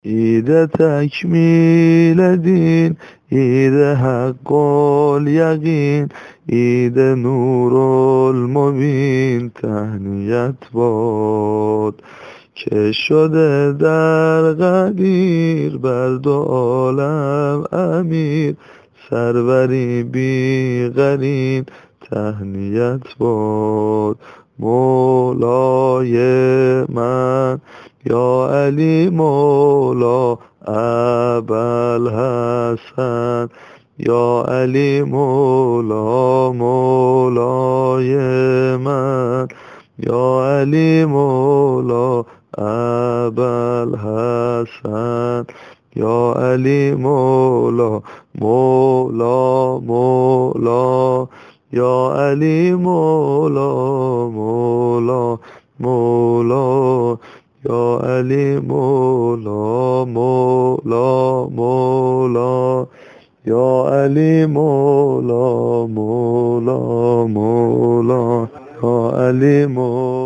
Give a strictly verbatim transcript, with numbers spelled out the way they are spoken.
عید تکمیل دین، عید حق الیقین، عید نور المبین، تهنیت باد که شده در غدیر بر دو عالم امیر، سروری بی قرین، تهنیت باد. مولای من یا علی مولا ابوالحسن، یا علی مولا مولای من، یا علی مولا ابوالحسن، یا علی مولا مولا مولا، یا علی مولا مولا مولا، یا علی مولا مولا مولا، یا علی مولا مولا مولا، یا علی مولا